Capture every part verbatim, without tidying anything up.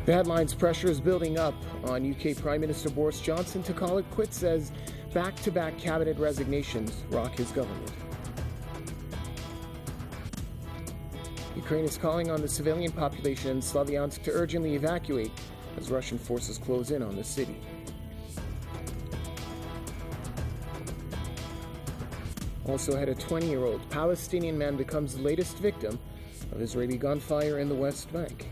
The headline's pressure is building up on U K Prime Minister Boris Johnson to call it quits as back-to-back cabinet resignations rock his government. Ukraine is calling on the civilian population in Slavyansk to urgently evacuate as Russian forces close in on the city. Also ahead, a twenty-year-old Palestinian man becomes the latest victim of Israeli gunfire in the West Bank.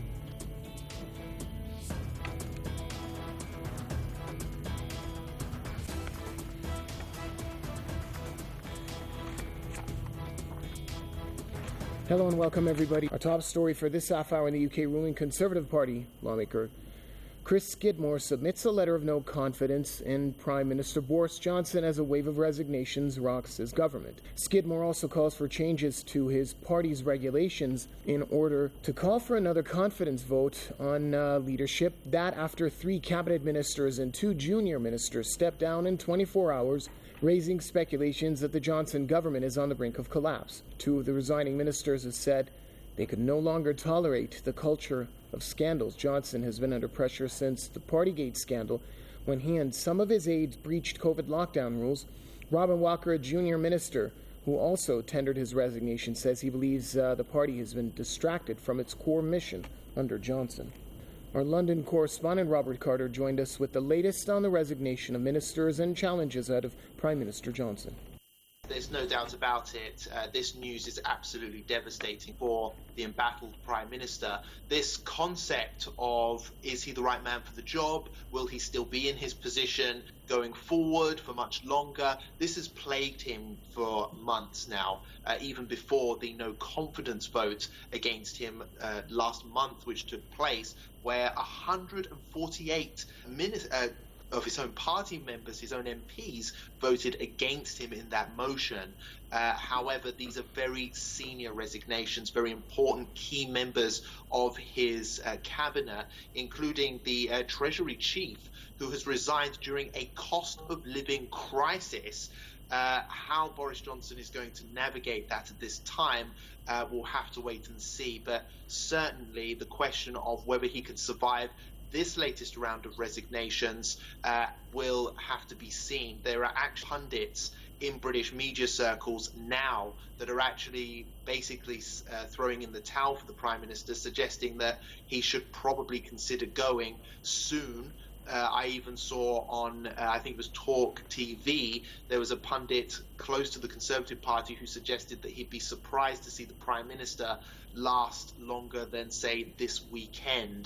Hello and welcome everybody. Our top story for this half hour in the U K ruling Conservative Party lawmaker Chris Skidmore submits a letter of no confidence in Prime Minister Boris Johnson as a wave of resignations rocks his government. Skidmore also calls for changes to his party's regulations in order to call for another confidence vote on uh, leadership. That after three cabinet ministers and two junior ministers stepped down in twenty-four hours, raising speculations that the Johnson government is on the brink of collapse. Two of the resigning ministers have said they could no longer tolerate the culture of scandals. Johnson has been under pressure since the Partygate scandal, when he and some of his aides breached COVID lockdown rules. Robin Walker, a junior minister who also tendered his resignation, says he believes uh, the party has been distracted from its core mission under Johnson. Our London correspondent Robert Carter joined us with the latest on the resignation of ministers and challenges out of Prime Minister Johnson. There's no doubt about it. Uh, this news is absolutely devastating for the embattled Prime Minister. This concept of, is he the right man for the job? Will he still be in his position going forward for much longer? This has plagued him for months now, uh, even before the no confidence vote against him uh, last month, which took place, where one hundred forty-eight minutes... Uh, of his own party members, his own M Ps, voted against him in that motion. Uh, however, these are very senior resignations, very important key members of his uh, cabinet, including the uh, Treasury chief, who has resigned during a cost of living crisis. Uh, how Boris Johnson is going to navigate that at this time, uh, we'll have to wait and see. But certainly the question of whether he could survive this latest round of resignations uh, will have to be seen. There are actually pundits in British media circles now that are actually basically uh, throwing in the towel for the Prime Minister, suggesting that he should probably consider going soon. Uh, I even saw on, uh, I think it was Talk T V, there was a pundit close to the Conservative Party who suggested that he'd be surprised to see the Prime Minister last longer than, say, this weekend.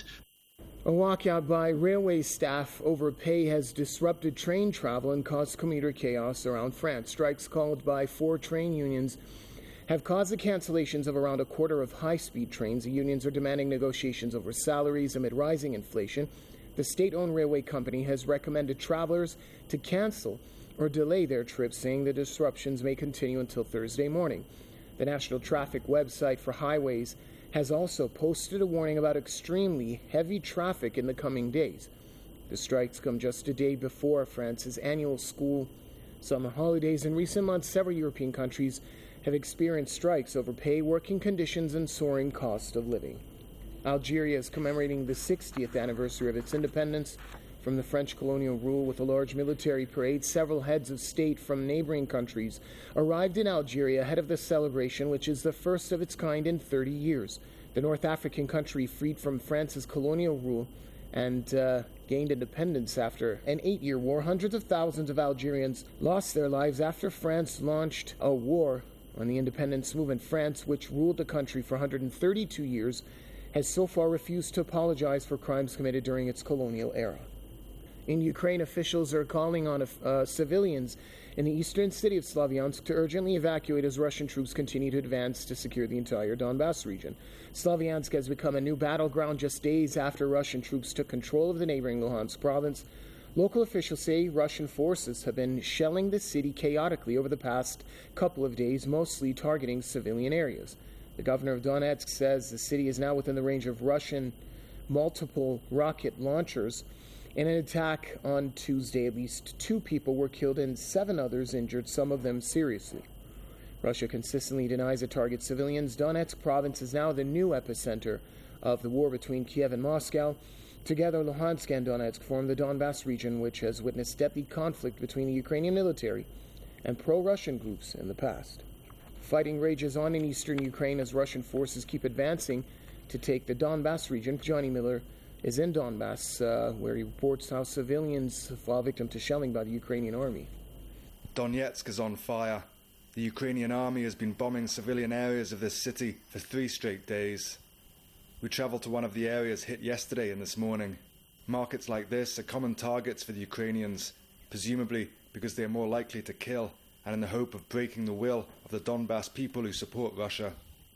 A walkout by railway staff over pay has disrupted train travel and caused commuter chaos around France. Strikes called by four train unions have caused the cancellations of around a quarter of high-speed trains. The unions are demanding negotiations over salaries amid rising inflation. The state-owned railway company has recommended travelers to cancel or delay their trips, saying the disruptions may continue until Thursday morning. The National Traffic website for highways has also posted a warning about extremely heavy traffic in the coming days. The strikes come just a day before France's annual school summer holidays. In recent months, several European countries have experienced strikes over pay, working conditions, and soaring cost of living. Algeria is commemorating the sixtieth anniversary of its independence from the French colonial rule with a large military parade. Several heads of state from neighboring countries arrived in Algeria ahead of the celebration, which is the first of its kind in thirty years. The North African country, freed from France's colonial rule and uh, gained independence after an eight-year war. Hundreds of thousands of Algerians lost their lives after France launched a war on the independence movement. France, which ruled the country for one hundred thirty-two years, has so far refused to apologize for crimes committed during its colonial era. In Ukraine, officials are calling on uh, civilians in the eastern city of Slavyansk to urgently evacuate as Russian troops continue to advance to secure the entire Donbas region. Slavyansk has become a new battleground just days after Russian troops took control of the neighboring Luhansk province. Local officials say Russian forces have been shelling the city chaotically over the past couple of days, mostly targeting civilian areas. The governor of Donetsk says the city is now within the range of Russian multiple rocket launchers. In an attack on Tuesday, at least two people were killed and seven others injured, some of them seriously. Russia consistently denies it targets civilians. Donetsk province is now the new epicenter of the war between Kiev and Moscow. Together, Luhansk and Donetsk form the Donbass region, which has witnessed deadly conflict between the Ukrainian military and pro-Russian groups in the past. Fighting rages on in eastern Ukraine as Russian forces keep advancing to take the Donbass region. Johnny Miller is in Donbass, uh, where he reports how civilians fall victim to shelling by the Ukrainian army. Donetsk is on fire. The Ukrainian army has been bombing civilian areas of this city for three straight days. We travelled to one of the areas hit yesterday and this morning. Markets like this are common targets for the Ukrainians, presumably because they are more likely to kill, and in the hope of breaking the will of the Donbass people who support Russia.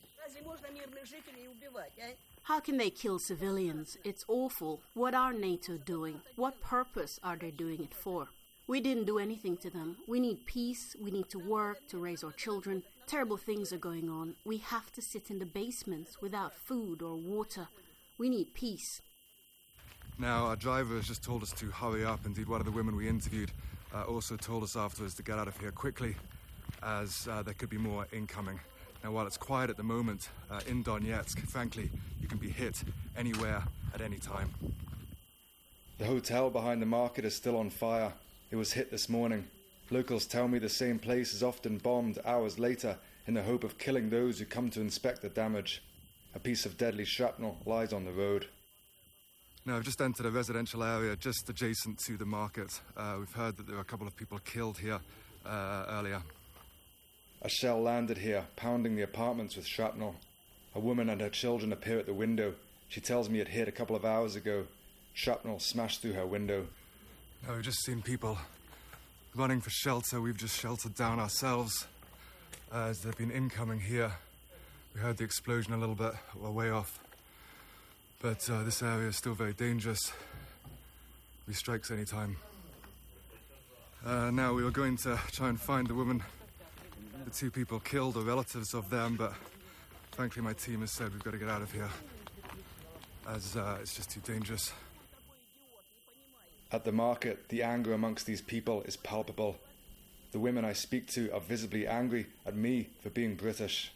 How can they kill civilians? It's awful. What are NATO doing? What purpose are they doing it for? We didn't do anything to them. We need peace. We need to work, to raise our children. Terrible things are going on. We have to sit in the basements without food or water. We need peace. Now, our driver has just told us to hurry up. Indeed, one of the women we interviewed uh, also told us afterwards to get out of here quickly, as uh, there could be more incoming. Now, while it's quiet at the moment uh, in Donetsk, frankly, you can be hit anywhere at any time. The hotel behind the market is still on fire. It was hit this morning. Locals tell me the same place is often bombed hours later in the hope of killing those who come to inspect the damage. A piece of deadly shrapnel lies on the road. Now, I've just entered a residential area just adjacent to the market. Uh, we've heard that there were a couple of people killed here uh, earlier. A shell landed here, pounding the apartments with shrapnel. A woman and her children appear at the window. She tells me it hit a couple of hours ago. Shrapnel smashed through her window. Now, we've just seen people running for shelter. We've just sheltered down ourselves uh, as they've been incoming here. We heard the explosion a little bit. We're way off. But uh, this area is still very dangerous. We strikes any time. Uh, now, we were going to try and find the woman, the two people killed, or relatives of them, but frankly, my team has said we've got to get out of here, as uh, it's just too dangerous. At the market, the anger amongst these people is palpable. The women I speak to are visibly angry at me for being British.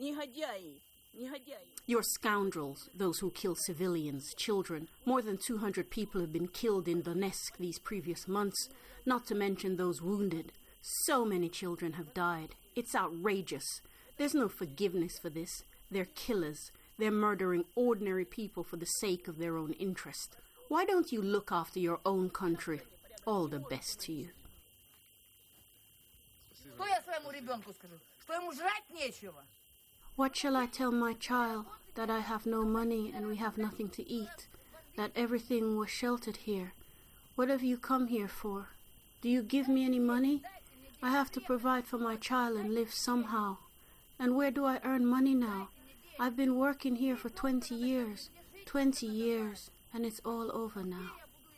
You're scoundrels, those who kill civilians, children. More than two hundred people have been killed in Donetsk these previous months, not to mention those wounded. So many children have died. It's outrageous. There's no forgiveness for this. They're killers. They're murdering ordinary people for the sake of their own interest. Why don't you look after your own country? All the best to you. What shall I tell my child? That I have no money and we have nothing to eat? That everything was sheltered here? What have you come here for? Do you give me any money? I have to provide for my child and live somehow. And where do I earn money now? I've been working here for twenty years. Twenty years, and it's all over now.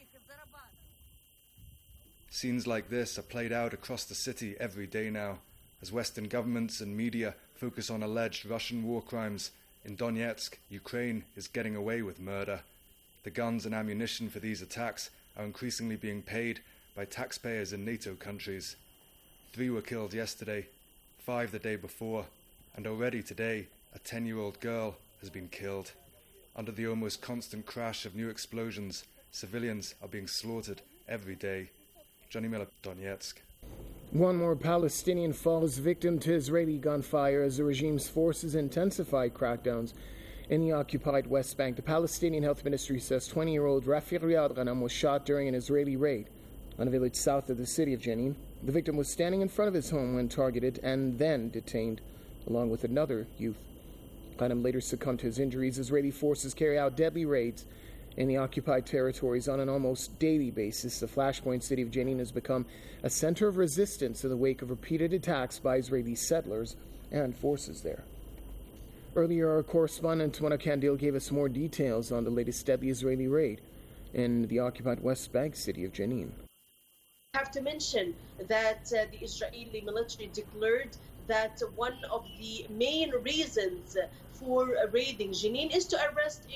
Scenes like this are played out across the city every day now, as Western governments and media focus on alleged Russian war crimes. In Donetsk, Ukraine is getting away with murder. The guns and ammunition for these attacks are increasingly being paid by taxpayers in NATO countries. Three were killed yesterday, five the day before, and already today, a ten-year-old girl has been killed. Under the almost constant crash of new explosions, civilians are being slaughtered every day. Johnny Miller, Donetsk. One more Palestinian falls victim to Israeli gunfire as the regime's forces intensify crackdowns in the occupied West Bank. The Palestinian Health Ministry says twenty-year-old Rafi Riyad Ghanam was shot during an Israeli raid on a village south of the city of Jenin. The victim was standing in front of his home when targeted and then detained, along with another youth. Ghanam later succumbed to his injuries. Israeli forces carry out deadly raids in the occupied territories on an almost daily basis. The flashpoint city of Jenin has become a center of resistance in the wake of repeated attacks by Israeli settlers and forces there. Earlier, our correspondent Mona Kandil gave us more details on the latest deadly Israeli raid in the occupied West Bank city of Jenin. I have to mention that uh, the Israeli military declared that one of the main reasons for raiding Jenin is to arrest a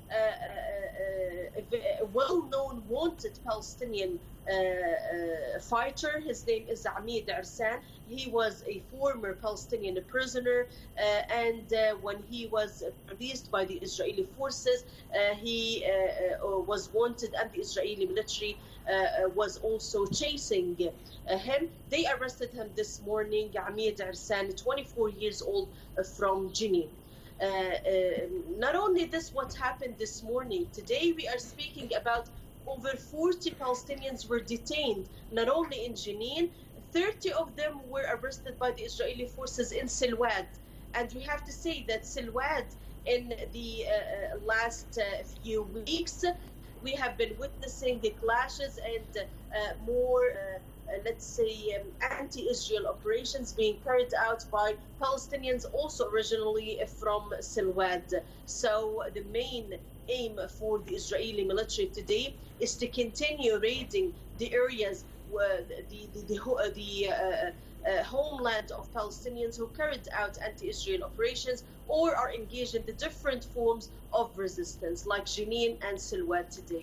a well-known wanted Palestinian uh, uh, fighter. His name is Amid Arsan. He was a former Palestinian prisoner, uh, and uh, when he was released by the Israeli forces, uh, he uh, uh, was wanted, and the Israeli military uh, was also chasing uh, him. They arrested him this morning, Amid Arsan, twenty-four years old, uh, from Jenin. Uh, uh, not only this, what happened this morning, today we are speaking about over forty Palestinians were detained, not only in Jenin, thirty of them were arrested by the Israeli forces in Silwad. And we have to say that Silwad, in the uh, last uh, few weeks, we have been witnessing the clashes and uh, more uh, Uh, let's say, um, anti-Israel operations being carried out by Palestinians, also originally from Silwad. So the main aim for the Israeli military today is to continue raiding the areas where the the, the, the uh, uh, homeland of Palestinians who carried out anti-Israel operations or are engaged in the different forms of resistance, like Jenin and Silwad today.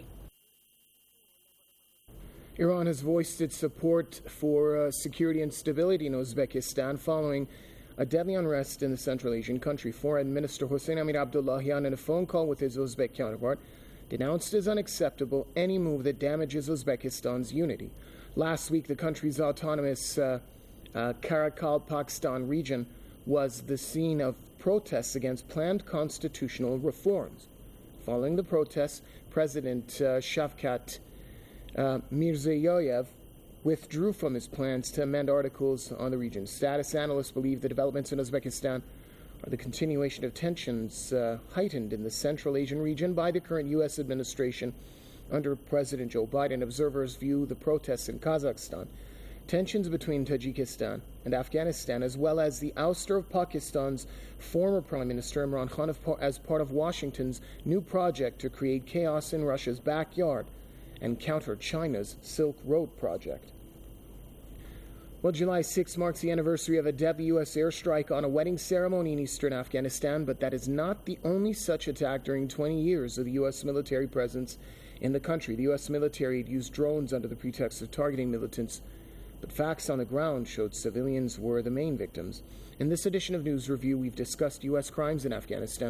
Iran has voiced its support for uh, security and stability in Uzbekistan following a deadly unrest in the Central Asian country. Foreign Minister Hossein Amir Abdullahian, in a phone call with his Uzbek counterpart, denounced as unacceptable any move that damages Uzbekistan's unity. Last week, the country's autonomous uh, uh, Karakalpakstan region was the scene of protests against planned constitutional reforms. Following the protests, President uh, Shavkat Uh, Mirziyoyev withdrew from his plans to amend articles on the region. Status analysts believe the developments in Uzbekistan are the continuation of tensions uh, heightened in the Central Asian region by the current U S administration under President Joe Biden. Observers view the protests in Kazakhstan, tensions between Tajikistan and Afghanistan, as well as the ouster of Pakistan's former Prime Minister Imran Khan as part of Washington's new project to create chaos in Russia's backyard and counter China's Silk Road project. Well, July sixth marks the anniversary of a deadly U S airstrike on a wedding ceremony in eastern Afghanistan, but that is not the only such attack during twenty years of the U S military presence in the country. The U S military had used drones under the pretext of targeting militants, but facts on the ground showed civilians were the main victims. In this edition of News Review, we've discussed U S crimes in Afghanistan.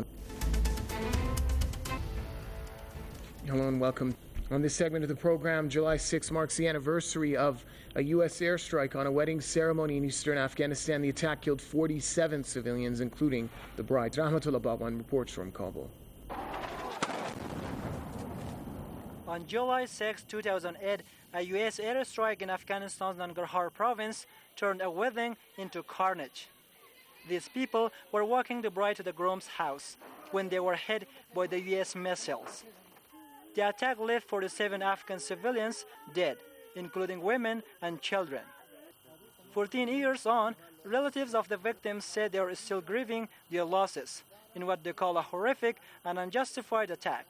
Hello and welcome. On this segment of the program, July sixth marks the anniversary of a U S airstrike on a wedding ceremony in eastern Afghanistan. The attack killed forty-seven civilians, including the bride. Rahmatullah Baban reports from Kabul. On July sixth, two thousand eight, a U S airstrike in Afghanistan's Nangarhar province turned a wedding into carnage. These people were walking the bride to the groom's house when they were hit by the U S missiles. The attack left forty-seven Afghan civilians dead, including women and children. fourteen years on, relatives of the victims said they are still grieving their losses in what they call a horrific and unjustified attack.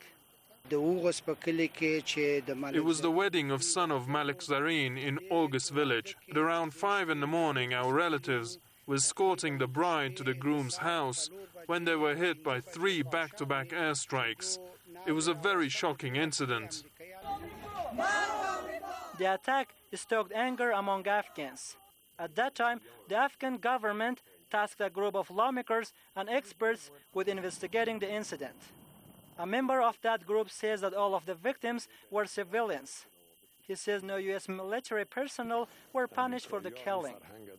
It was the wedding of son of Malik Zareen in August village. At around five in the morning, our relatives were escorting the bride to the groom's house when they were hit by three back-to-back airstrikes. It was a very shocking incident. The attack stoked anger among Afghans. At that time, the Afghan government tasked a group of lawmakers and experts with investigating the incident. A member of that group says that all of the victims were civilians. He says no U S military personnel were punished for the killing.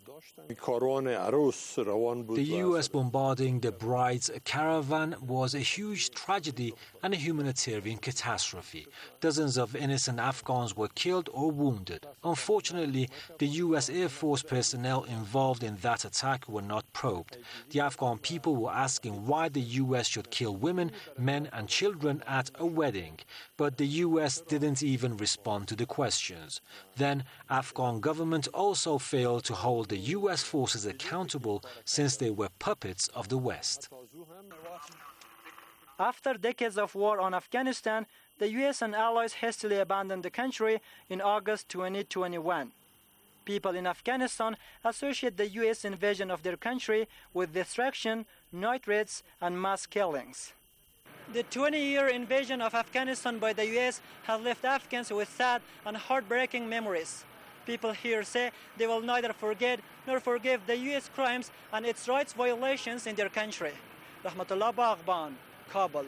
The U S bombarding the bride's caravan was a huge tragedy and a humanitarian catastrophe. Dozens of innocent Afghans were killed or wounded. Unfortunately, the U S Air Force personnel involved in that attack were not probed. The Afghan people were asking why the U S should kill women, men and children at a wedding, but the U S didn't even respond to the questions. Then, Afghan government also failed to hold the U S forces accountable since they were puppets of the West. After decades of war on Afghanistan, the U S and allies hastily abandoned the country in August twenty twenty-one. People in Afghanistan associate the U S invasion of their country with destruction, night raids, and mass killings. The twenty-year invasion of Afghanistan by the U S has left Afghans with sad and heartbreaking memories. People here say they will neither forget nor forgive the U S crimes and its rights violations in their country. Rahmatullah Baghban, Kabul.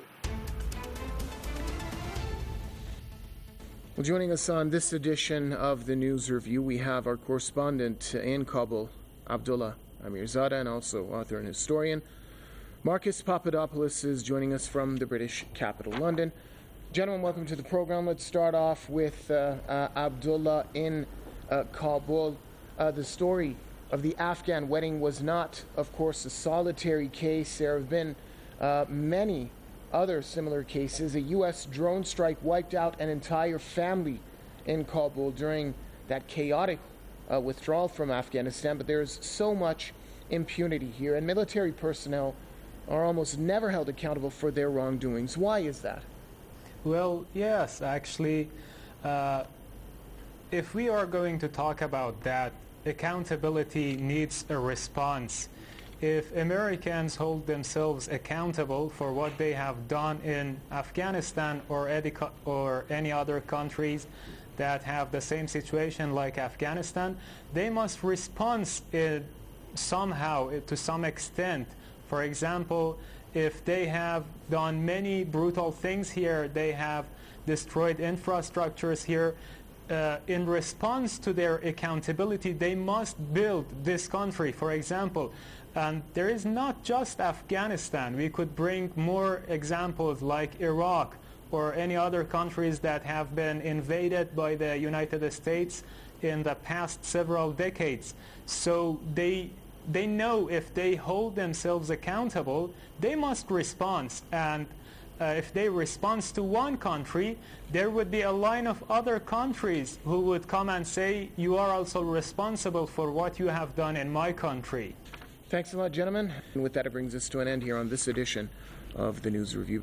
Well, joining us on this edition of the News Review, we have our correspondent in Kabul, Abdullah Amirzadeh, and also author and historian Marcus Papadopoulos is joining us from the British capital, London. Gentlemen, welcome to the program. Let's start off with uh, uh, Abdullah in uh, Kabul. Uh, the story of the Afghan wedding was not, of course, a solitary case. There have been uh, many other similar cases. A U S drone strike wiped out an entire family in Kabul during that chaotic uh, withdrawal from Afghanistan, but there's so much impunity here, and military personnel are almost never held accountable for their wrongdoings. Why is that? Well, yes, actually, uh, if we are going to talk about that, accountability needs a response. If Americans hold themselves accountable for what they have done in Afghanistan or any, or any other countries that have the same situation like Afghanistan, they must respond in somehow, to some extent. For example, if they have done many brutal things here, they have destroyed infrastructures here, uh, in response to their accountability, they must build this country, for example. And there is not just Afghanistan. We could bring more examples like Iraq or any other countries that have been invaded by the United States in the past several decades. So they They know if they hold themselves accountable, they must respond. And uh, if they respond to one country, there would be a line of other countries who would come and say, you are also responsible for what you have done in my country. Thanks a lot, gentlemen. And with that, it brings us to an end here on this edition of the News Review.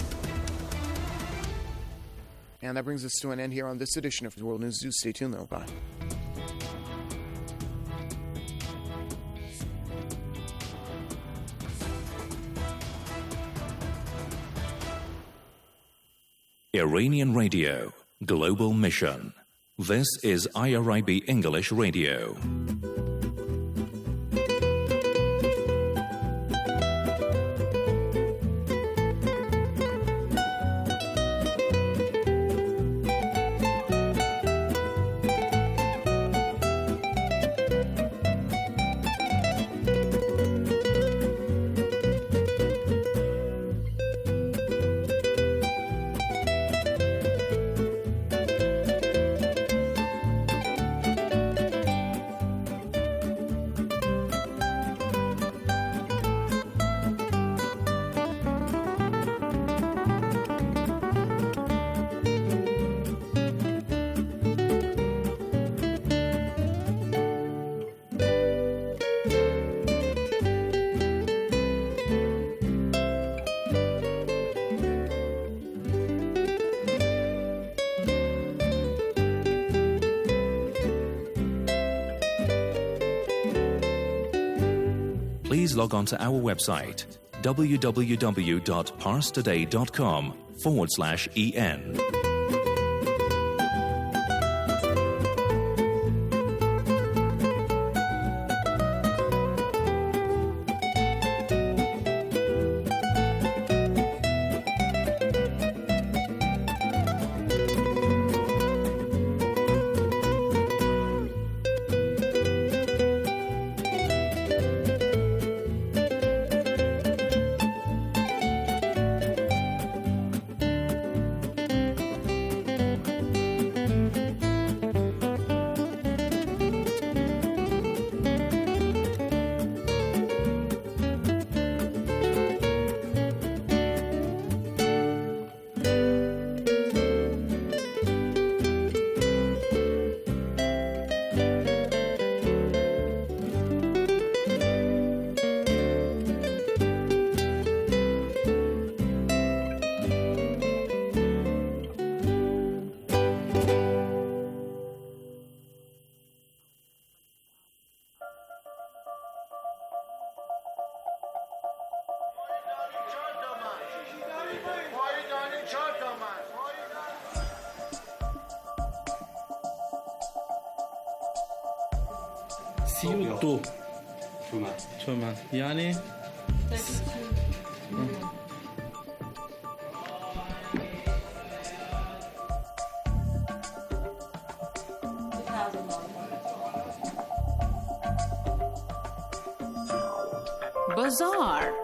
And that brings us to an end here on this edition of the World News. Stay tuned, though. Bye. Iranian Radio, Global Mission. This is I R I B English Radio. Please log on to our website, www.parstoday.com forward slash EN. thirty-two. Two months. Two months. يعني Bazaar.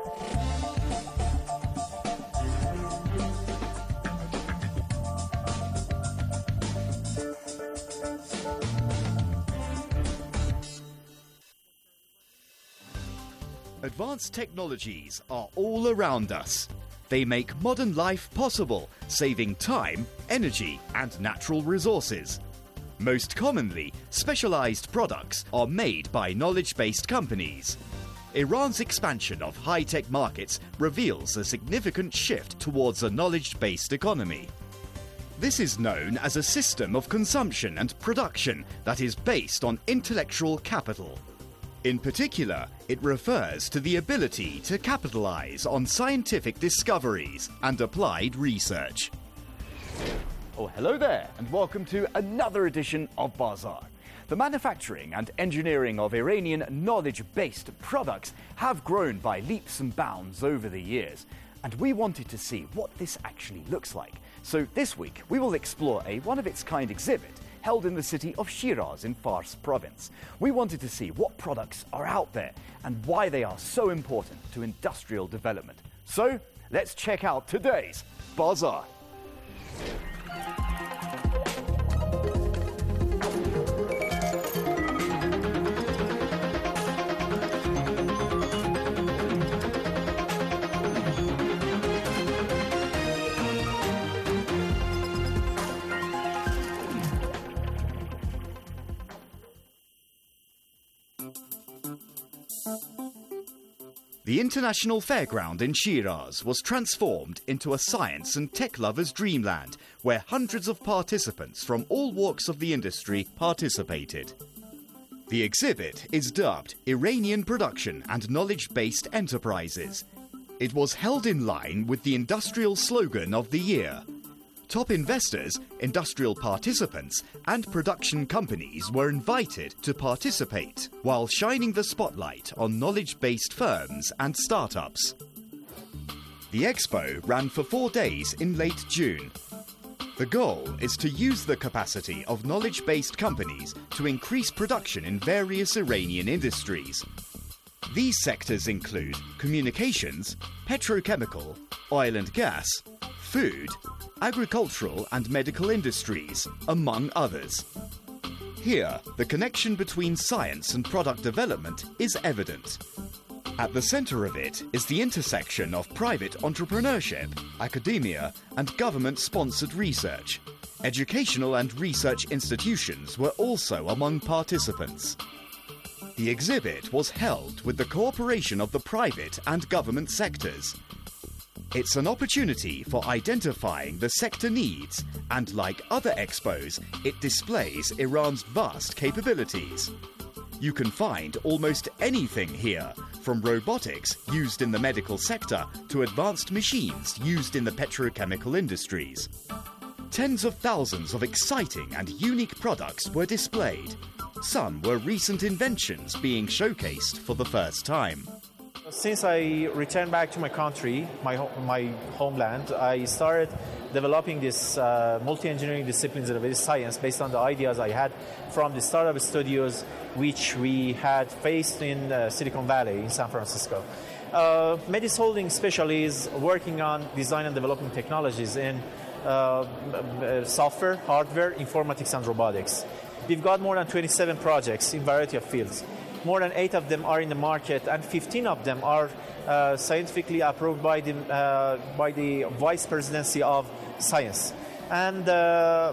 Advanced technologies are all around us. They make modern life possible, saving time, energy, and natural resources. Most commonly, specialized products are made by knowledge-based companies. Iran's expansion of high-tech markets reveals a significant shift towards a knowledge-based economy. This is known as a system of consumption and production that is based on intellectual capital. In particular, it refers to the ability to capitalize on scientific discoveries and applied research. Oh, hello there, and welcome to another edition of Bazaar. The manufacturing and engineering of Iranian knowledge-based products have grown by leaps and bounds over the years, and we wanted to see what this actually looks like. So this week, we will explore a one-of-its-kind exhibit held in the city of Shiraz in Fars province. We wanted to see what products are out there and why they are so important to industrial development. So, let's check out today's Bazaar. The International Fairground in Shiraz was transformed into a science and tech lovers' dreamland, where hundreds of participants from all walks of the industry participated. The exhibit is dubbed Iranian Production and Knowledge-Based Enterprises. It was held in line with the industrial slogan of the year. Top investors, industrial participants, and production companies were invited to participate, while shining the spotlight on knowledge-based firms and startups. The expo ran for four days in late June. The goal is to use the capacity of knowledge-based companies to increase production in various Iranian industries. These sectors include communications, petrochemical, oil and gas, food, agricultural and medical industries, among others. Here, the connection between science and product development is evident. At the center of it is the intersection of private entrepreneurship, academia, and government-sponsored research. Educational and research institutions were also among participants. The exhibit was held with the cooperation of the private and government sectors. It's an opportunity for identifying the sector needs, and like other expos, it displays Iran's vast capabilities. You can find almost anything here, from robotics used in the medical sector to advanced machines used in the petrochemical industries. Tens of thousands of exciting and unique products were displayed. Some were recent inventions being showcased for the first time. Since I returned back to my country, my my homeland, I started developing this uh, multi-engineering disciplines of science based on the ideas I had from the startup studios which we had faced in uh, Silicon Valley in San Francisco. Uh, Medis Holding especially is working on design and developing technologies in uh, software, hardware, informatics, and robotics. We've got more than twenty-seven projects in a variety of fields. More than eight of them are in the market, and fifteen of them are uh, scientifically approved by the uh, by the Vice Presidency of Science. And uh,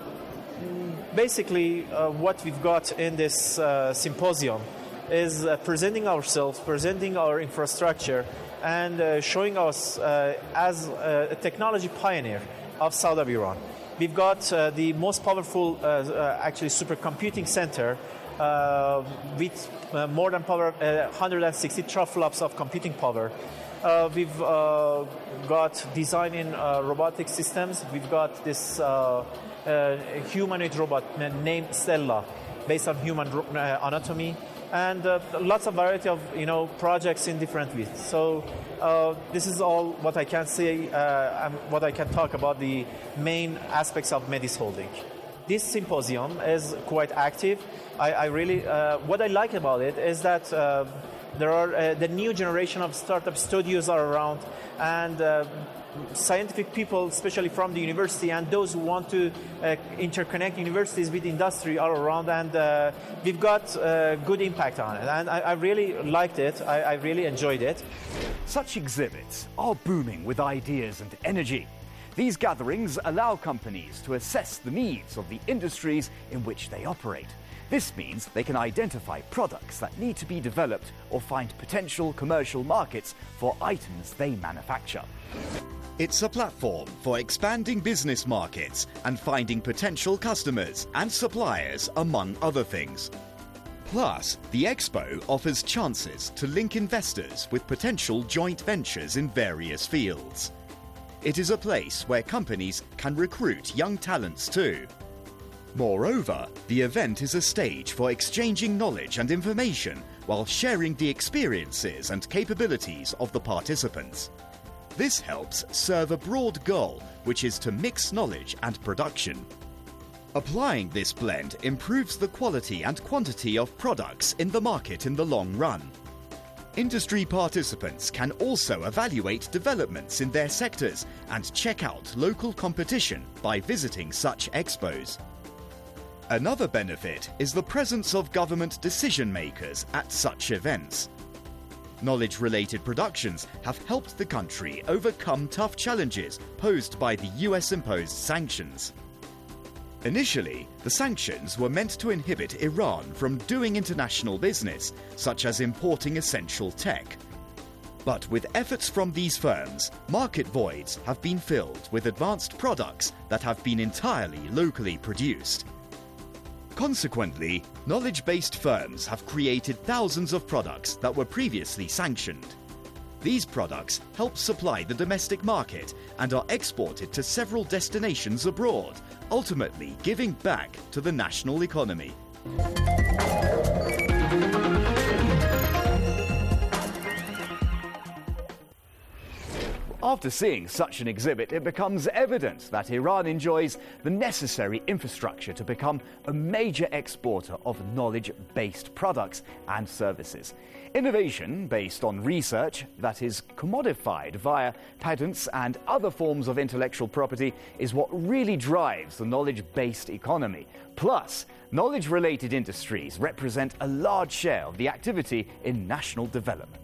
basically, uh, what we've got in this uh, symposium is uh, presenting ourselves, presenting our infrastructure, and uh, showing us uh, as a technology pioneer of South of Iran. We've got uh, the most powerful, uh, uh, actually, supercomputing center. Uh, with uh, more than power, uh, one hundred sixty teraflops of computing power. Uh, we've uh, got design in uh, robotic systems. We've got this uh, uh, humanoid robot named Stella, based on human ro- uh, anatomy. and uh, lots of variety of you know projects in different fields. So uh, this is all what I can say, uh, and what I can talk about the main aspects of Medis Holding. This symposium is quite active. I, I really, uh, what I like about it is that uh, there are uh, the new generation of startup studios are around, and uh, scientific people, especially from the university, and those who want to uh, interconnect universities with industry are around, and uh, we've got uh, good impact on it. And I, I really liked it. I, I really enjoyed it. Such exhibits are booming with ideas and energy. These gatherings allow companies to assess the needs of the industries in which they operate. This means they can identify products that need to be developed or find potential commercial markets for items they manufacture. It's a platform for expanding business markets and finding potential customers and suppliers, among other things. Plus, the Expo offers chances to link investors with potential joint ventures in various fields. It is a place where companies can recruit young talents too. Moreover, the event is a stage for exchanging knowledge and information while sharing the experiences and capabilities of the participants. This helps serve a broad goal, which is to mix knowledge and production. Applying this blend improves the quality and quantity of products in the market in the long run. Industry participants can also evaluate developments in their sectors and check out local competition by visiting such expos. Another benefit is the presence of government decision makers at such events. Knowledge-related productions have helped the country overcome tough challenges posed by the U S-imposed sanctions. Initially, the sanctions were meant to inhibit Iran from doing international business, such as importing essential tech. But with efforts from these firms, market voids have been filled with advanced products that have been entirely locally produced. Consequently, knowledge-based firms have created thousands of products that were previously sanctioned. These products help supply the domestic market and are exported to several destinations abroad, ultimately giving back to the national economy. After seeing such an exhibit, it becomes evident that Iran enjoys the necessary infrastructure to become a major exporter of knowledge-based products and services. Innovation based on research that is commodified via patents and other forms of intellectual property is what really drives the knowledge-based economy. Plus, knowledge-related industries represent a large share of the activity in national development.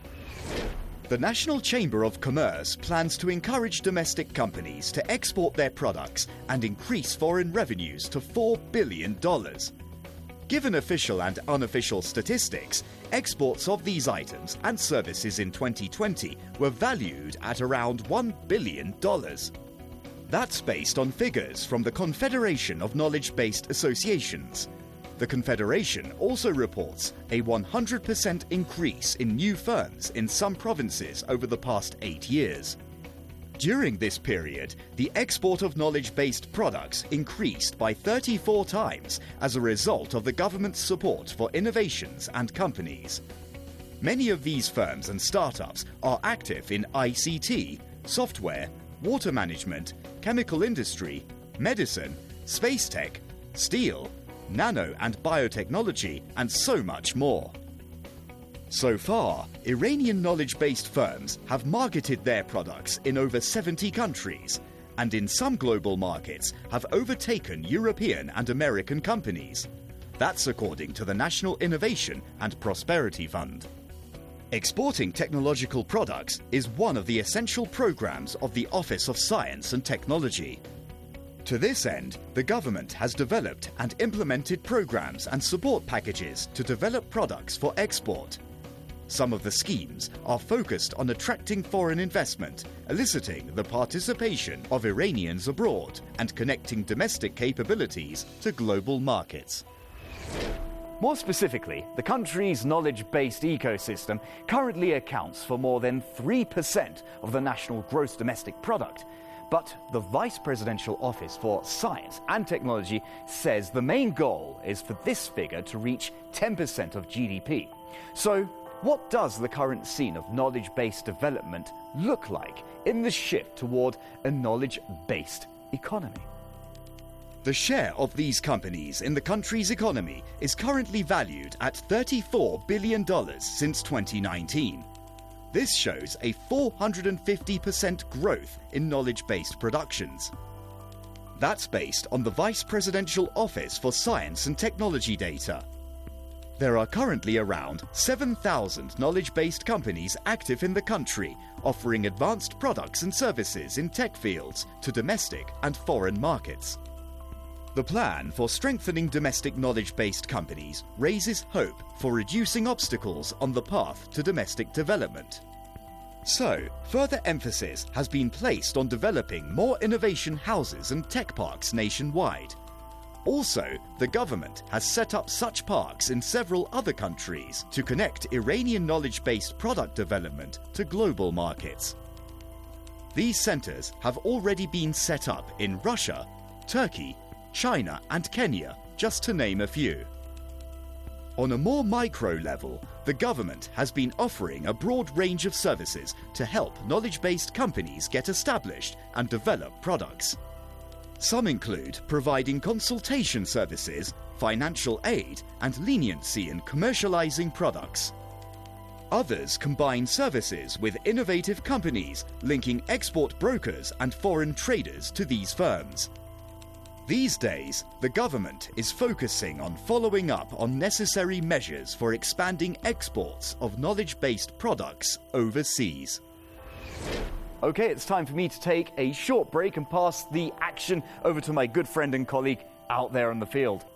The National Chamber of Commerce plans to encourage domestic companies to export their products and increase foreign revenues to four billion dollars. Given official and unofficial statistics, exports of these items and services in twenty twenty were valued at around one billion dollars. That's based on figures from the Confederation of Knowledge-Based Associations. The Confederation also reports a one hundred percent increase in new firms in some provinces over the past eight years. During this period, the export of knowledge-based products increased by thirty-four times as a result of the government's support for innovations and companies. Many of these firms and startups are active in I C T, software, water management, chemical industry, medicine, space tech, steel, nano and biotechnology, and so much more. So far, Iranian knowledge-based firms have marketed their products in over seventy countries, and in some global markets have overtaken European and American companies. That's according to the National Innovation and Prosperity Fund. Exporting technological products is one of the essential programs of the Office of Science and Technology. To this end, the government has developed and implemented programs and support packages to develop products for export. Some of the schemes are focused on attracting foreign investment, eliciting the participation of Iranians abroad, and connecting domestic capabilities to global markets. More specifically, the country's knowledge-based ecosystem currently accounts for more than three percent of the national gross domestic product. But the Vice Presidential Office for Science and Technology says the main goal is for this figure to reach ten percent of G D P. So, what does the current scene of knowledge-based development look like in the shift toward a knowledge-based economy? The share of these companies in the country's economy is currently valued at thirty-four billion dollars since twenty nineteen. This shows a four hundred fifty percent growth in knowledge-based productions. That's based on the Vice Presidential Office for Science and Technology data. There are currently around seven thousand knowledge-based companies active in the country, offering advanced products and services in tech fields to domestic and foreign markets. The plan for strengthening domestic knowledge-based companies raises hope for reducing obstacles on the path to domestic development. So, further emphasis has been placed on developing more innovation houses and tech parks nationwide. Also, the government has set up such parks in several other countries to connect Iranian knowledge-based product development to global markets. These centers have already been set up in Russia, Turkey, China and Kenya, just to name a few. On a more micro level, the government has been offering a broad range of services to help knowledge-based companies get established and develop products. Some include providing consultation services, financial aid, and leniency in commercializing products. Others combine services with innovative companies, linking export brokers and foreign traders to these firms. These days, the government is focusing on following up on necessary measures for expanding exports of knowledge-based products overseas. Okay, it's time for me to take a short break and pass the action over to my good friend and colleague out there in the field.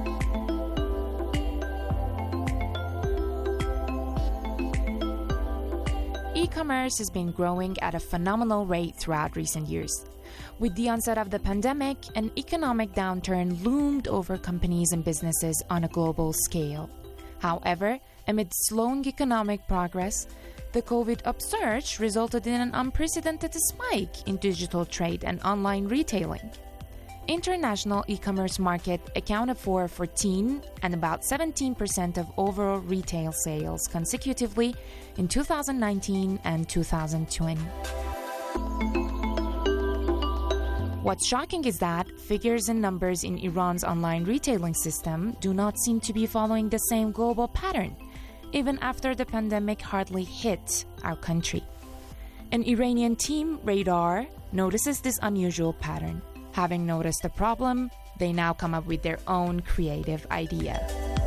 E-commerce has been growing at a phenomenal rate throughout recent years. With the onset of the pandemic, an economic downturn loomed over companies and businesses on a global scale. However, amid slowing economic progress, the COVID upsurge resulted in an unprecedented spike in digital trade and online retailing. International e-commerce market accounted for fourteen and about seventeen percent of overall retail sales consecutively in two thousand nineteen and two thousand twenty. What's shocking is that figures and numbers in Iran's online retailing system do not seem to be following the same global pattern, even after the pandemic hardly hit our country. An Iranian team, Radar, notices this unusual pattern. Having noticed the problem, they now come up with their own creative idea.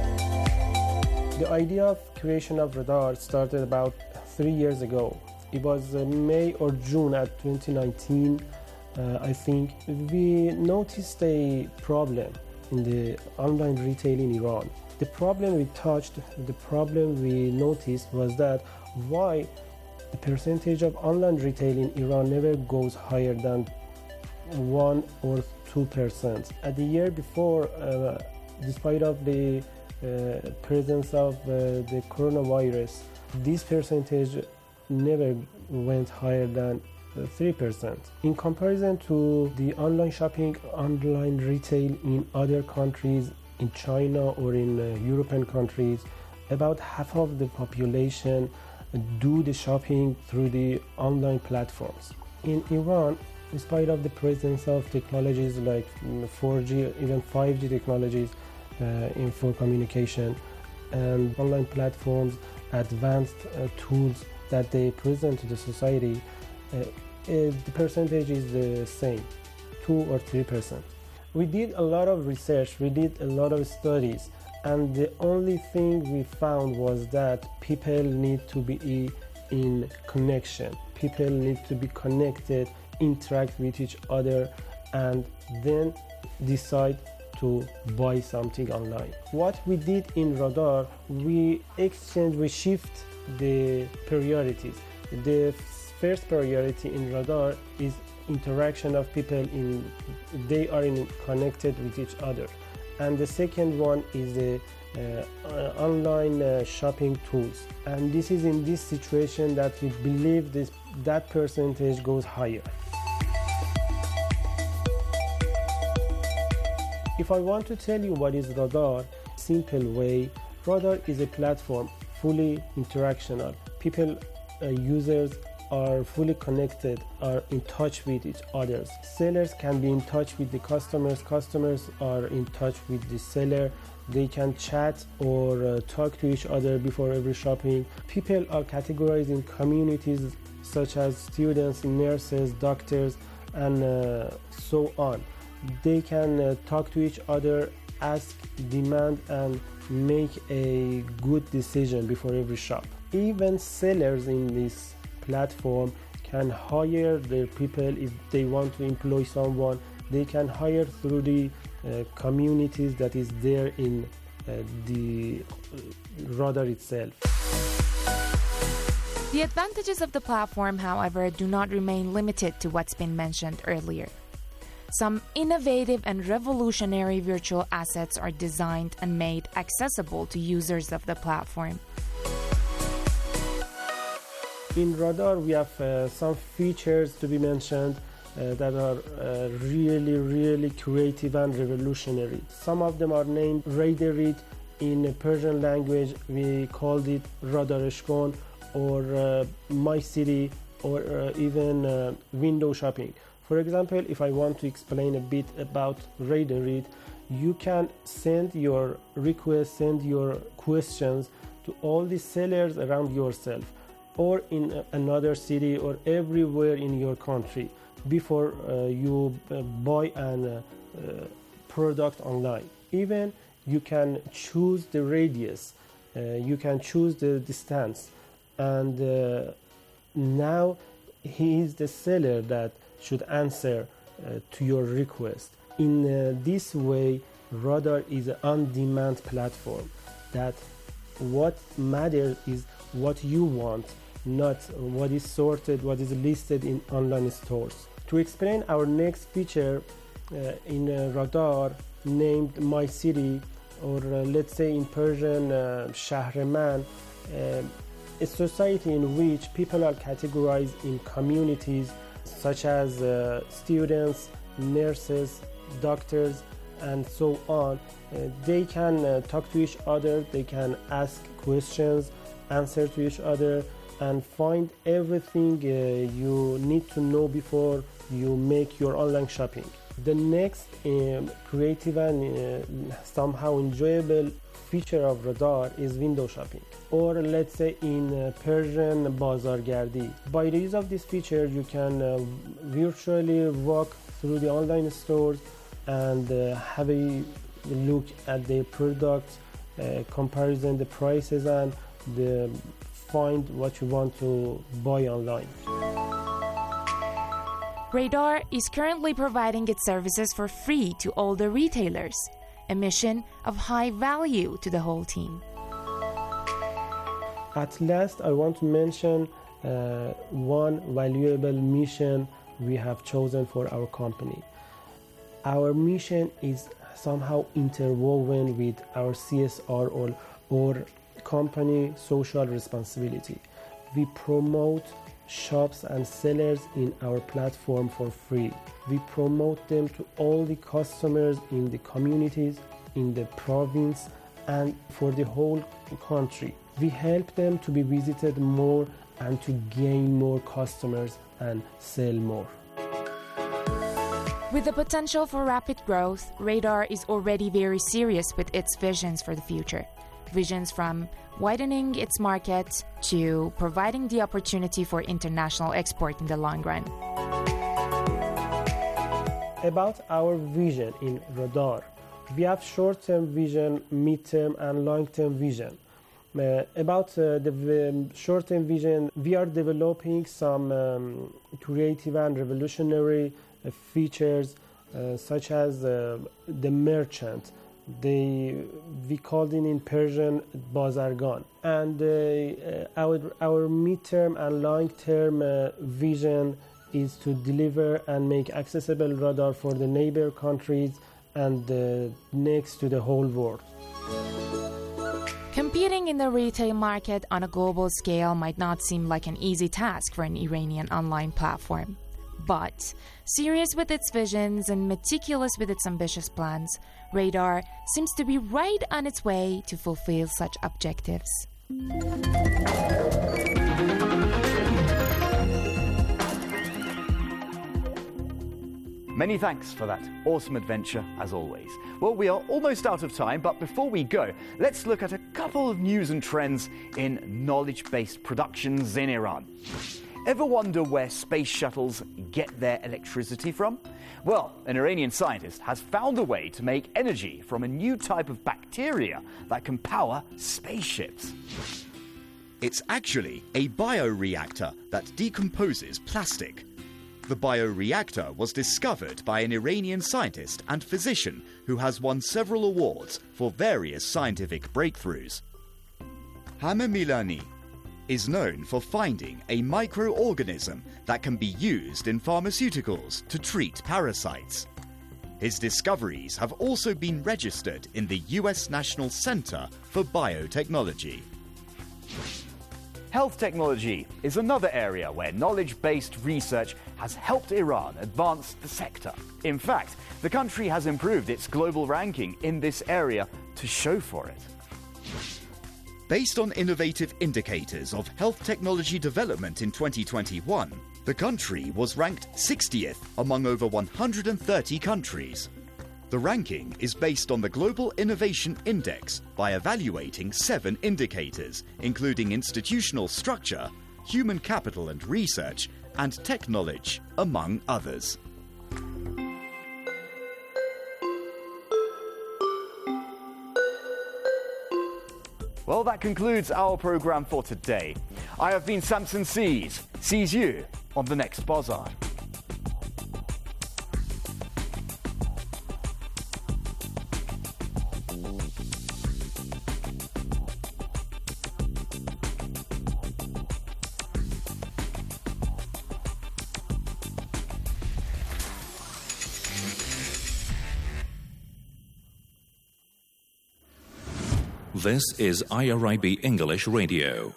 The idea of creation of Radar started about three years ago. It was uh, May or June at twenty nineteen. Uh, I think we noticed a problem in the online retail in Iran. The problem we touched, the problem we noticed was that why the percentage of online retail in Iran never goes higher than one or two percent. At the year before, uh, despite of the uh, presence of uh, the coronavirus, this percentage never went higher than three percent. In comparison to the online shopping, online retail in other countries, in China or in uh, European countries, about half of the population do the shopping through the online platforms. In Iran, in spite of the presence of technologies like four G, even five G technologies uh, in for communication, and online platforms, advanced uh, tools that they present to the society, uh, uh, the percentage is the same, two or three percent. We did a lot of research, we did a lot of studies, and the only thing we found was that people need to be in connection. People need to be connected, interact with each other, and then decide to buy something online. What we did in Radar, we exchange, we shift the priorities. The first priority in Radar is interaction of people in, they are in connected with each other. And the second one is the uh, uh, online uh, shopping tools. And this is in this situation that we believe this that percentage goes higher. If I want to tell you what is Radar, simple way, Radar is a platform fully interactional. People, uh, users are fully connected, are in touch with each other. Sellers can be in touch with the customers, customers are in touch with the seller. They can chat or uh, talk to each other before every shopping. People are categorized in communities such as students, nurses, doctors, and uh, so on. They can uh, talk to each other, ask, demand, and make a good decision before every shop. Even sellers in this platform can hire their people if they want to employ someone. They can hire through the uh, communities that is there in uh, the Radar itself. The advantages of the platform, however, do not remain limited to what's been mentioned earlier. Some innovative and revolutionary virtual assets are designed and made accessible to users of the platform. In Radar, we have uh, some features to be mentioned uh, that are uh, really, really creative and revolutionary. Some of them are named Raiderit. In Persian language, we called it Radareshkon, or uh, My City, or uh, even uh, window shopping. For example, if I want to explain a bit about Raiderit, you can send your requests, send your questions to all the sellers around yourself, or in another city, or everywhere in your country before uh, you uh, buy an uh, uh, product online. Even you can choose the radius, uh, you can choose the distance, and uh, now he is the seller that should answer uh, to your request. In uh, this way, Radar is an on-demand platform that what matters is what you want, not what is sorted, what is listed in online stores. To explain our next feature uh, in uh, Radar named My City, or uh, let's say in Persian uh, Shahreman, uh, a society in which people are categorized in communities such as uh, students, nurses, doctors, and so on. Uh, they can uh, talk to each other, they can ask questions, answer to each other, and find everything uh, you need to know before you make your online shopping. The next um, creative and uh, somehow enjoyable feature of Radar is window shopping, or let's say in uh, Persian Bazargardi. By the use of this feature, you can uh, virtually walk through the online stores and uh, have a look at the products, uh, comparison the prices, and the, find what you want to buy online. Radar is currently providing its services for free to all the retailers, a mission of high value to the whole team. At last, I want to mention uh, one valuable mission we have chosen for our company. Our mission is somehow interwoven with our C S R or, or company social responsibility. We promote shops and sellers in our platform for free. We promote them to all the customers in the communities, in the province, and for the whole country. We help them to be visited more and to gain more customers and sell more. With the potential for rapid growth, Radar is already very serious with its visions for the future. Visions from widening its market to providing the opportunity for international export in the long run. About our vision in Radar, we have short-term vision, mid-term, and long-term vision. Uh, about uh, the um, short-term vision, we are developing some um, creative and revolutionary uh, features uh, such as uh, the merchant. They, we called it in Persian Bazargan. And uh, uh, our, our mid-term and long-term uh, vision is to deliver and make accessible Radar for the neighbor countries and uh, next to the whole world. Competing in the retail market on a global scale might not seem like an easy task for an Iranian online platform. But, serious with its visions and meticulous with its ambitious plans, Radar seems to be right on its way to fulfill such objectives. Many thanks for that awesome adventure, as always. Well, we are almost out of time, but before we go, let's look at a couple of news and trends in knowledge-based productions in Iran. Ever wonder where space shuttles get their electricity from? Well, an Iranian scientist has found a way to make energy from a new type of bacteria that can power spaceships. It's actually a bioreactor that decomposes plastic. The bioreactor was discovered by an Iranian scientist and physician who has won several awards for various scientific breakthroughs. Hammer Milani is known for finding a microorganism that can be used in pharmaceuticals to treat parasites. His discoveries have also been registered in the U S National Center for Biotechnology. Health technology is another area where knowledge-based research has helped Iran advance the sector. In fact, the country has improved its global ranking in this area to show for it. Based on innovative indicators of health technology development in twenty twenty-one, the country was ranked sixtieth among over one hundred thirty countries. The ranking is based on the Global Innovation Index by evaluating seven indicators, including institutional structure, human capital and research, and tech knowledge, among others. Well, that concludes our program for today. I have been Samson Sees. Sees you on the next Bazaar. This is I R I B English Radio.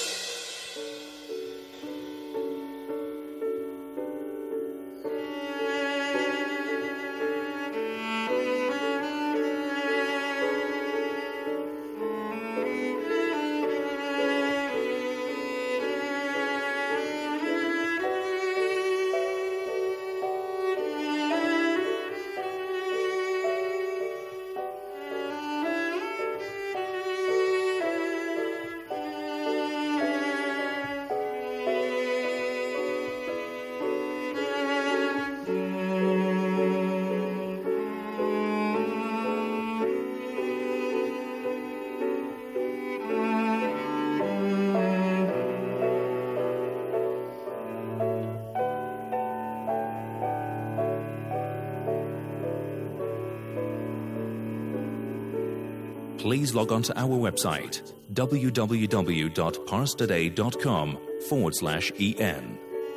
Please log on to our website, www.parstoday.com forward slash en.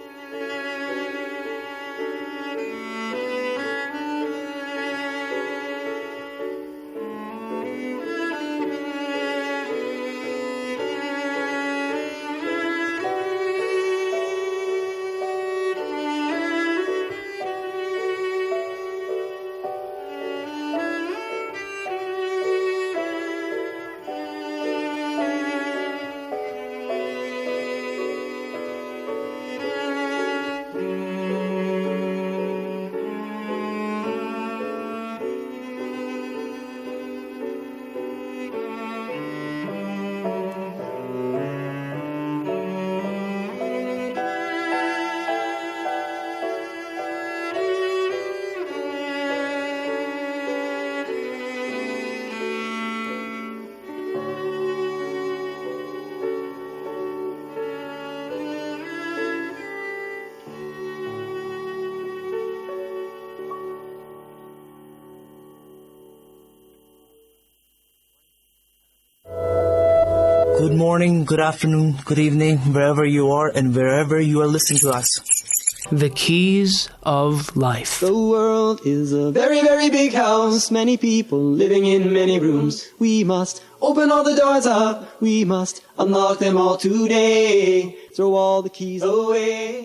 Good morning, good afternoon, good evening, wherever you are and wherever you are listening to us. The keys of life. The world is a very, very big house. Many people living in many rooms. We must open all the doors up. We must unlock them all today. Throw all the keys away.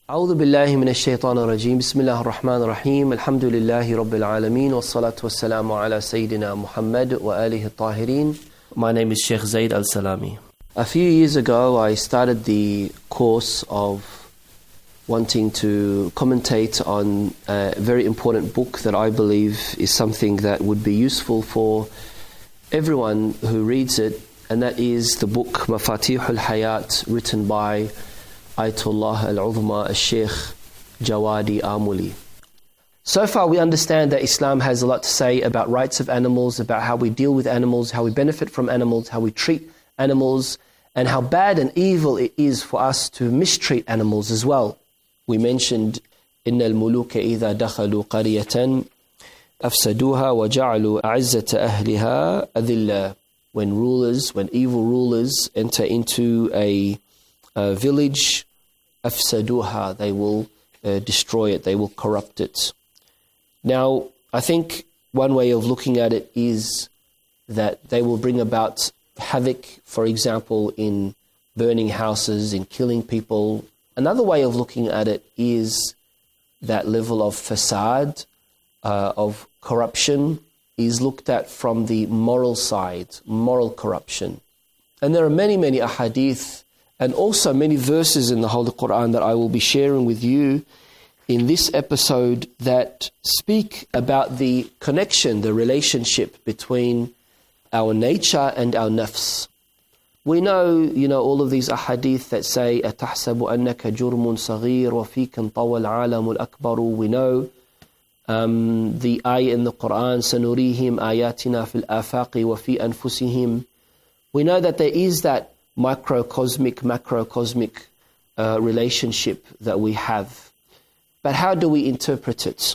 أعوذ بالله من الشيطان الرجيم بسم الله الرحمن الرحيم الحمد لله رب العالمين والصلاة والسلام على سيدنا محمد وآله الطاهرين. My name is Sheikh Zaid Al-Salami. A few years ago I started the course of wanting to commentate on a very important book that I believe is something that would be useful for everyone who reads it, and that is the book Mafatih al-Hayat, written by Ayatollah al-Uzma al-Sheikh Jawadi Amuli. So far we understand that Islam has a lot to say about rights of animals, about how we deal with animals, how we benefit from animals, how we treat animals, and how bad and evil it is for us to mistreat animals as well. We mentioned إِنَّ الْمُلُوكَ إِذَا دَخَلُوا قَرْيَةً أَفْسَدُوهَا وَجَعَلُوا أَعِزَّةَ أَهْلِهَا أَذِلَّةً. When rulers, when evil rulers enter into a, a village, أَفْسَدُوهَا, they will uh, destroy it, they will corrupt it. Now, I think one way of looking at it is that they will bring about havoc, for example, in burning houses, in killing people. Another way of looking at it is that level of fasad, uh, of corruption, is looked at from the moral side, moral corruption. And there are many, many ahadith and also many verses in the Holy Quran that I will be sharing with you in this episode that speak about the connection, the relationship between our nature and our nafs. We know, you know, all of these ahadith that say, أَتَحْسَبُ أَنَّكَ جُرْمٌ صَغِيرٌ وَفِيكَ انطَوَى الْعَالَمُ الْأَكْبَرُ. We know um, the ayah in the Quran, سَنُرِيهِمْ آيَاتِنَا فِي الْآفَاقِ وَفِي أَنفُسِهِمْ. We know that there is that microcosmic, macrocosmic uh, relationship that we have. But how do we interpret it?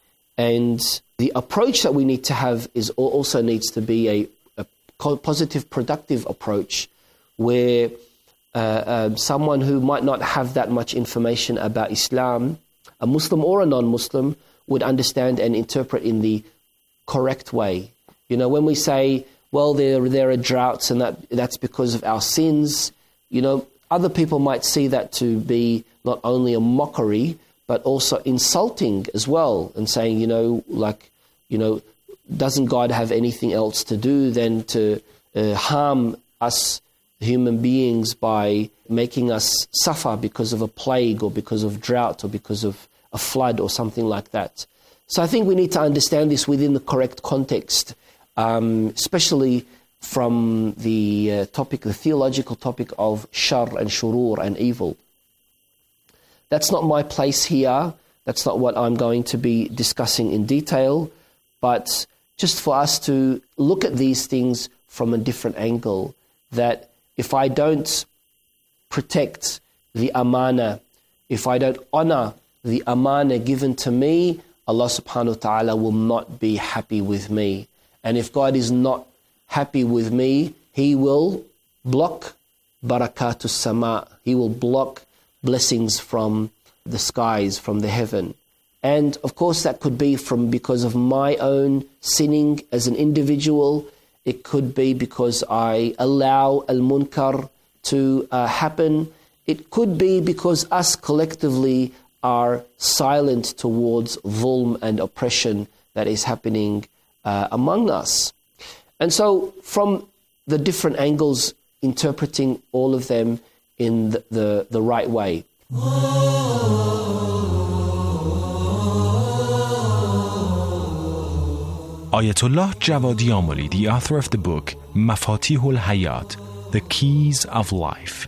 And the approach that we need to have is also needs to be a, a positive, productive approach, where uh, uh, someone who might not have that much information about Islam, a Muslim or a non-Muslim, would understand and interpret in the correct way. You know, when we say, well, there, there are droughts and that that's because of our sins, you know, other people might see that to be not only a mockery, but also insulting as well, and saying, you know, like, you know, doesn't God have anything else to do than to uh, harm us human beings by making us suffer because of a plague or because of drought or because of a flood or something like that? So I think we need to understand this within the correct context, um, especially from the uh, topic, the theological topic of shar and shurur and evil. That's not my place here. That's not what I'm going to be discussing in detail, but just for us to look at these things from a different angle, that if I don't protect the amana, if I don't honor the amana given to me, Allah subhanahu wa ta'ala will not be happy with me. And if God is not happy with me, He will block barakatus sama. He will block blessings from the skies, from the heaven. And of course that could be from because of my own sinning as an individual. It could be because I allow al-munkar to uh, happen. It could be because us collectively are silent towards dhulm and oppression that is happening uh, among us. And so from the different angles, interpreting all of them in the, the, the right way. Ayatollah Jawadi Amuli, the author of the book Mafatih al-Hayat, The Keys of Life.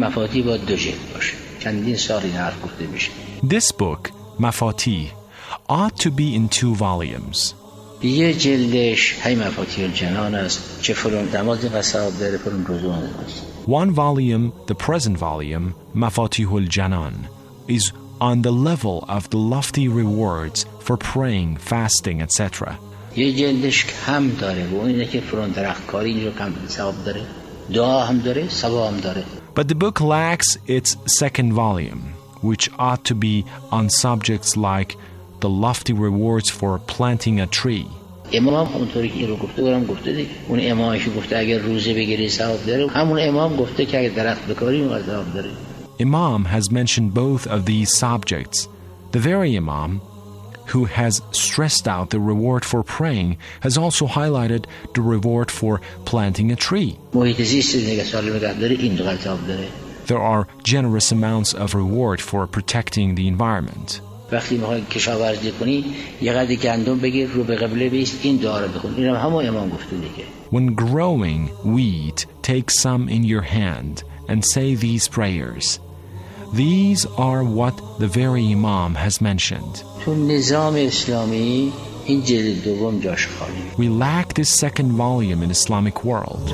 This book, Mafatih, ought to be in two volumes. One volume, the present volume, Mafatihul Janan, is on the level of the lofty rewards for praying, fasting, et cetera. یه جلدش کم داره و اینه که فرون درختکاری اینجا کم ثواب داره دعا هم داره ثواب هم داره. But the book lacks its second volume, which ought to be on subjects like the lofty rewards for planting a tree. امام اونطوری که این رو گفته برام گفته دیگه اون امامش گفته اگر روزه بگیری ثواب داره همون امام گفته که اگر درخت بکاری اون ثواب داره. Imam has mentioned both of these subjects. The very Imam who has stressed out the reward for praying has also highlighted the reward for planting a tree. There are generous amounts of reward for protecting the environment. When growing wheat, take some in your hand and say these prayers. These are what the very Imam has mentioned. We lack this second volume in Islamic world.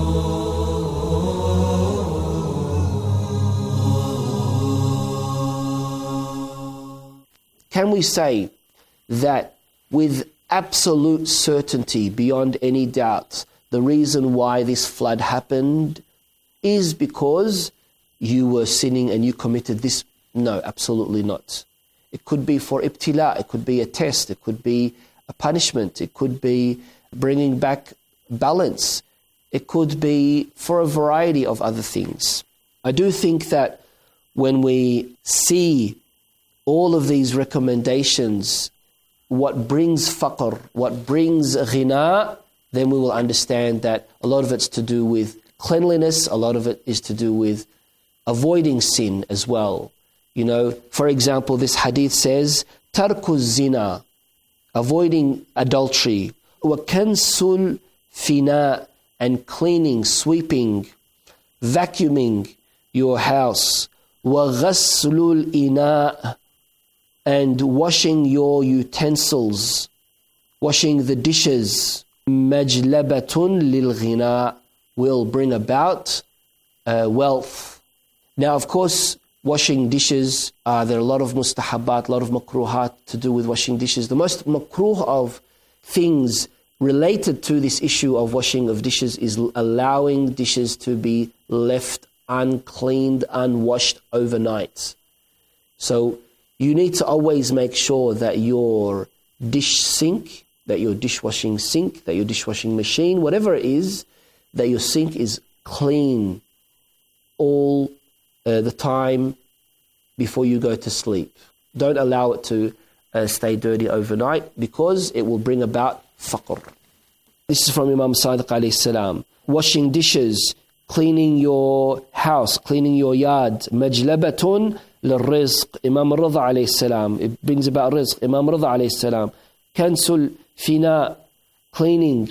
Can we say that with absolute certainty, beyond any doubt, the reason why this flood happened is because you were sinning and you committed this? No, absolutely not. It could be for ibtila, it could be a test, it could be a punishment, it could be bringing back balance, it could be for a variety of other things. I do think that when we see all of these recommendations, what brings faqr, what brings ghina, then we will understand that a lot of it's to do with cleanliness, a lot of it is to do with avoiding sin as well. You know, for example, this hadith says, tarku zina, avoiding adultery, wa kansul fina, and cleaning, sweeping, vacuuming your house, wa ghaslul ina, and washing your utensils, washing the dishes, majlabatun lil ghina, will bring about uh, wealth. Now, of course, washing dishes, uh, there are a lot of mustahabbat, a lot of makruhat to do with washing dishes. The most makruh of things related to this issue of washing of dishes is allowing dishes to be left uncleaned, unwashed overnight. So you need to always make sure that your dish sink, that your dishwashing sink, that your dishwashing machine, whatever it is, that your sink is clean all uh, the time before you go to sleep. Don't allow it to uh, stay dirty overnight, because it will bring about faqr. This is from Imam Sadiq alayhi salam. Washing dishes, cleaning your house, cleaning your yard. Majlabatun lil-rizq. Imam Rida alayhi salam. It brings about rizq. Imam Rida alayhi salam. Kansul fina, cleaning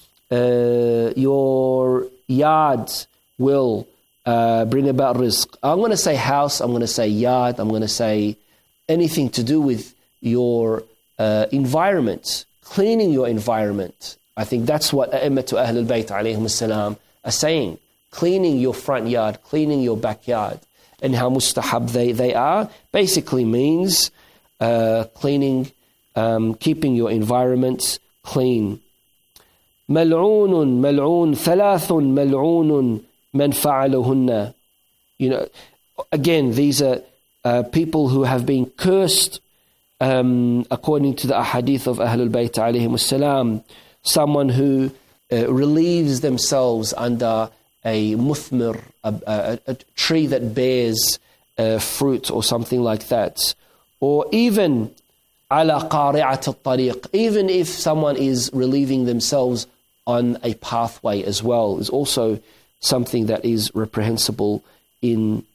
uh, your yard will uh, bring about rizq. I'm going to say house, I'm going to say yard, I'm going to say anything to do with your uh, environment, cleaning your environment. I think that's what A'immatu Ahlul Bayt alayhim salam are saying. Cleaning your front yard, cleaning your backyard. And how mustahab they, they are basically means uh, cleaning, um, keeping your environment clean. ملعون ملعون ثلاث ملعون من فعلهن. You know, again, these are uh, people who have been cursed um, according to the ahadith of Ahlul Bayt alayhim salam. Someone who uh, relieves themselves under a muthmir, a, a, a tree that bears uh, fruit or something like that. Or even ala qari'at al-tariq, even if someone is relieving themselves on a pathway as well, is also something that is reprehensible in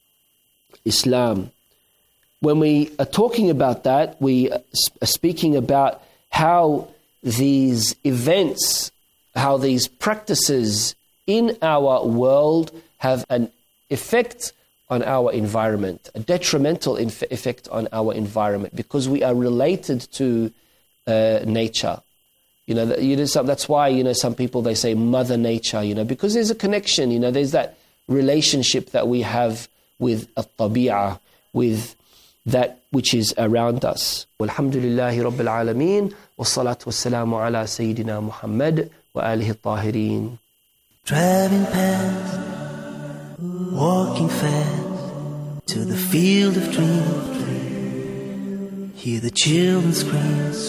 Islam. When we are talking about that, we are speaking about how these events, how these practices in our world have an effect on our environment, a detrimental inf- effect on our environment, because we are related to uh, nature. You know, you know some, that's why, you know, some people, they say Mother Nature, you know, because there's a connection, you know, there's that relationship that we have with at-tabi'ah, with that which is around us. Walhamdulillahi Rabbil Alameen, wassalatu wassalamu ala Sayyidina Muhammad wa alihi at-tahirin. Driving past, walking fast to the field of dreams. Hear the children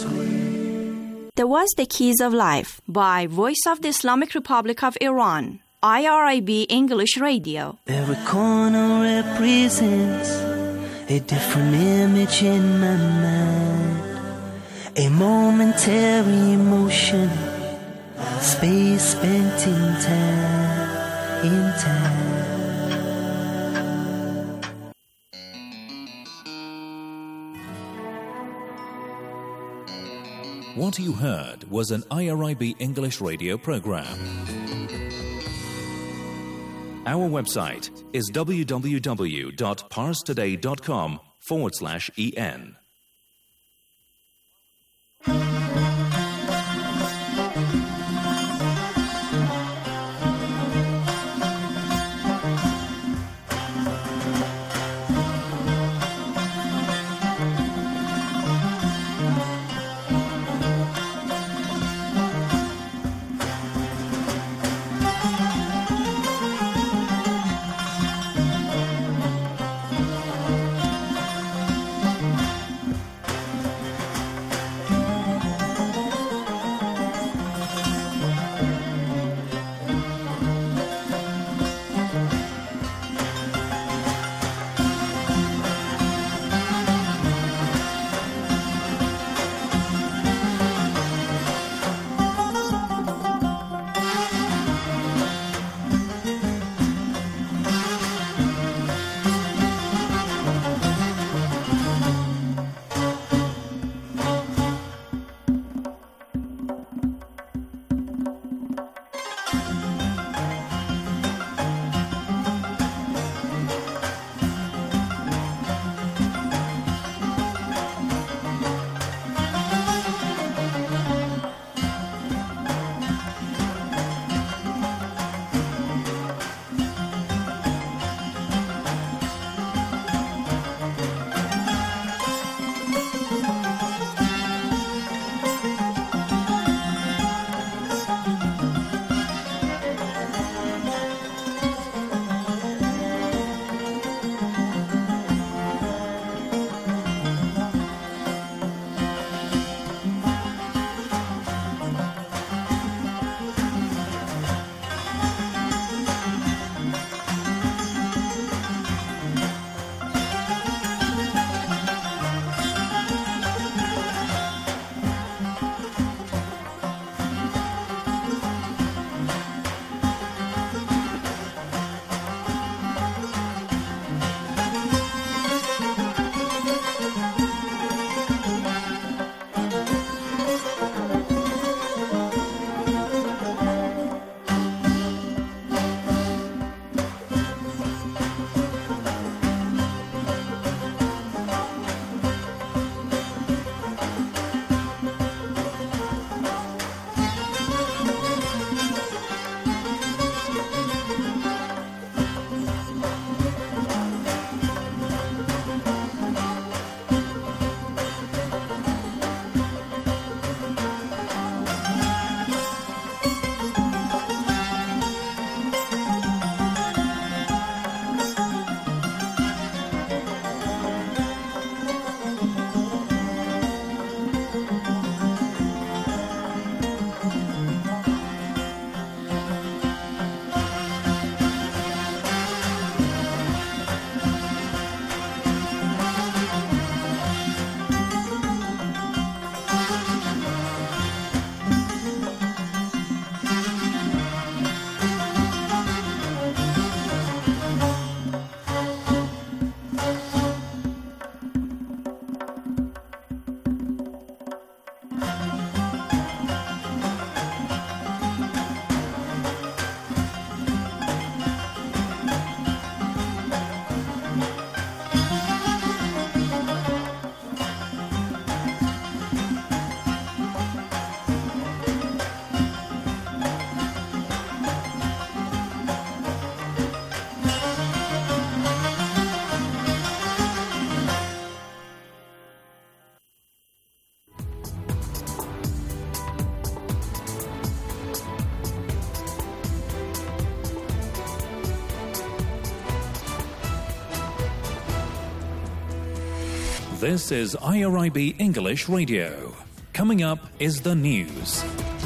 scream. There was The Keys of Life by Voice of the Islamic Republic of Iran. I R I B English Radio. Every corner represents a different image in my mind, a momentary emotion, space spent in time, in time. What you heard was an I R I B English radio program. Our website is www.parstoday.com forward slash en. This is I R I B English Radio. Coming up is the news.